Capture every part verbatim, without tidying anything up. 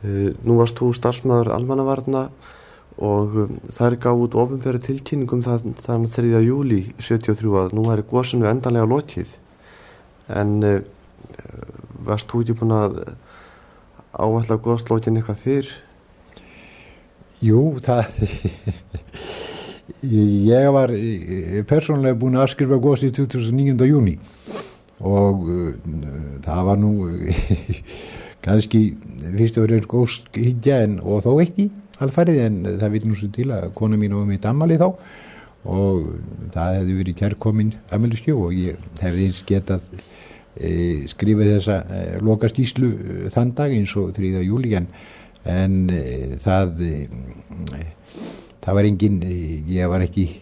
Nú varst þú starfsmaður almannavarna og þær gáfu út opinbera tilkynningum þann, þann þriðja júlí sjötíu og þrjú að nú væri gosinu endanlega lokið. En uh, varst þú ekki búin að áætla goslokin eitthvað fyrr? Jú, það ég var persónulega búin að afskrifa gosið tuttugasta og níunda júní og uh, það var nú kannski fyrst og verið góðskyggja en og þó ekki alfarið, en það veit nú svo til að kona mín var mitt ammali þá og það hefði verið kærkomin afmælisgjöf og ég hefði eins getað e, skrifað þessa e, loka skýrslu e, þann dag eins og þriðja júlí en, en e, það e, það var engin e, ég var ekki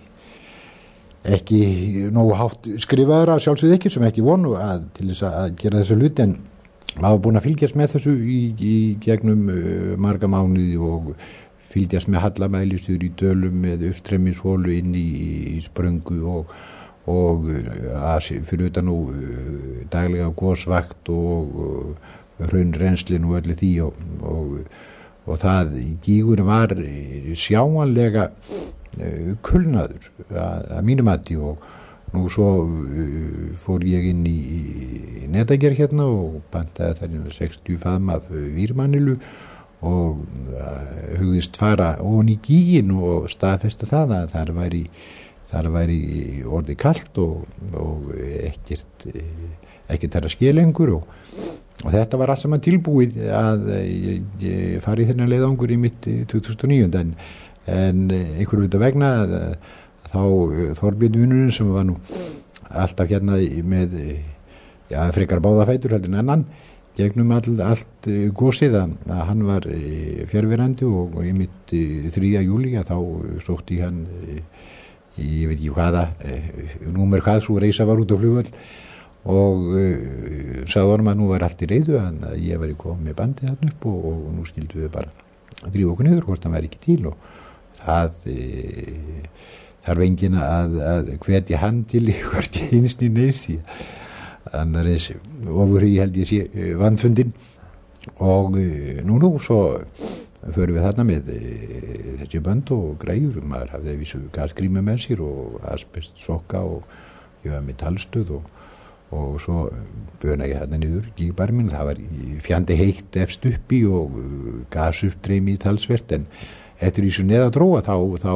ekki nógu hátt skrifaður að sjálfsögðu ekki sem ekki vonu að til þess að gera þessa hluti en maður búin að fylgjast með þessu í, í gegnum uh, marga mánuði og fylgjast með hallamælistur í dölum með uppstreymisvolu inn í, í spröngu og, og uh, fyrir utan nú uh, daglega gosvakt og uh, hraunrenslin og öllu því og, og, og það gígur var sjáanlega uh, kulnaður að, að mínu mati og nú svo uh, fór ég inn í, í netagerð hérna og pantaði þar sextíu faðm af uh, vírmanilu og uh, hugðist fara ofan í gígin og staðfesta það að þar væri, þar væri orðið kalt og, og ekkert, ekkert þar að ske lengur og, og þetta var allt saman tilbúið að ég, ég fari þennan leiðangur í mitt tvö þúsund og níu en, en einhverju út af vegna að þá Þorbjörn vinurinn sem var nú alltaf hérna með já, frekar báðafætur heldur en annan gegnum all, allt gósið að, að hann var fjárverandi og, og í mitt þriðja júlí að þá sótti hann í, ég veit ekki hvaða númer hvað svo reisa var út á flugvöll og uh, sagði honum að nú var allt í reiðu að ég var í komið með bandið hann upp og, og nú skildum við bara að drífa okkur niður hvort hann væri ekki til og það uh, þarf enginn að, að hvetja hann til hvert einst í neist því annar eins ofur ég held ég sé vandfundin og nú nú svo förum við þarna með þessi bönd og græjur maður hafði vissu gasgrími með sér og asbest sokka og ég var með talstöð og, og svo böna ég þarna niður gígbarminn það var fjandi heitt efst uppi og gasuppdreimi talsvert en eftir því sem neða dróa þá þá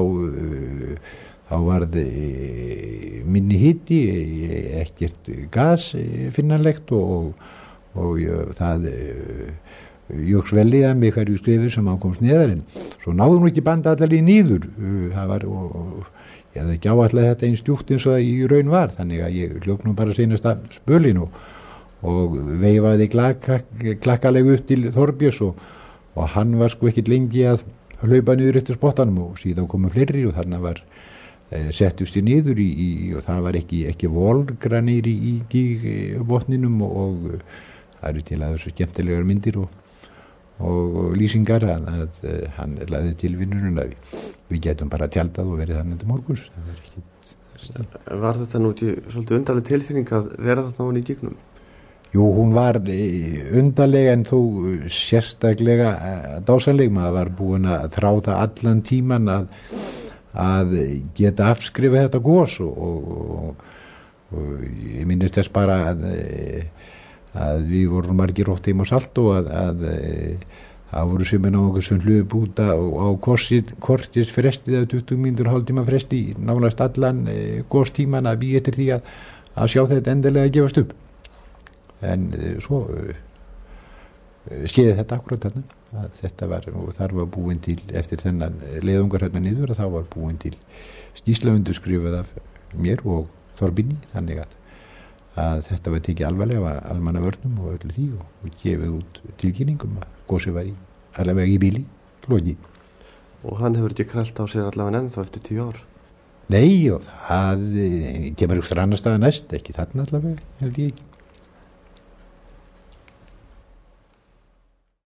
þá varð minni hiti, ekkert gas finnanlegt og, og, og það jöks vel í það með hverju skrifir sem hann komst neðar en svo náðu nú ekki banda allar í nýður það var og, og ég hefði ekki áallega þetta eins djúpt eins og það í raun var þannig að ég hljók nú bara seinasta spölin og, og veifaði klakka, klakkalegu upp til Þorbjörns og, og hann var sko ekkert lengi að hlaupa niður eftir spottanum og síðan komu fleiri og þarna var settust ég niður í, í, og það var ekki, ekki volgranir í, í gígbotninum og, og það eru til að þessu skemmtilegar myndir og, og, og lýsingar að, að hann laði til vinnunum að við, við getum bara tjaldað og verið þannig til morguns. Það var, ekkit, var þetta nú ekki svolítið undarleg tilfinning að vera þarna ofan í gígnum? Jú, hún var undarlega en þó sérstaklega dásanleg, maður var búin að þrá það allan tíman að að geta afskrifa þetta gos og, og, og, og ég minnist þess bara að, að við vorum margir ótt heim á Saltó að, að, að það voru sem en á okkur sem hlöfu búta á kortis frestið af tuttugu mínútur hálftíma fresti nánast allan e, góstíman að við eftir því að, að sjá þetta endilega að gefast upp en e, svo e, skeiði þetta akkurat þarna að þetta var og þar var búin til eftir þennan leiðungar hérna niður að þá var búin til skýrsla undirskrifað af mér og Þorbirni þannig að, að þetta var tekið alvarlega af almannavörnum og öllu því og, og gefið út tilkynningum að gósið var í allavega í bíli logi. Og hann hefur ekki kralt á sér allavega ennþá eftir tíu ár? Nei og það kemur ykkur annar staðar næst ekki þarna allavega held ég ekki.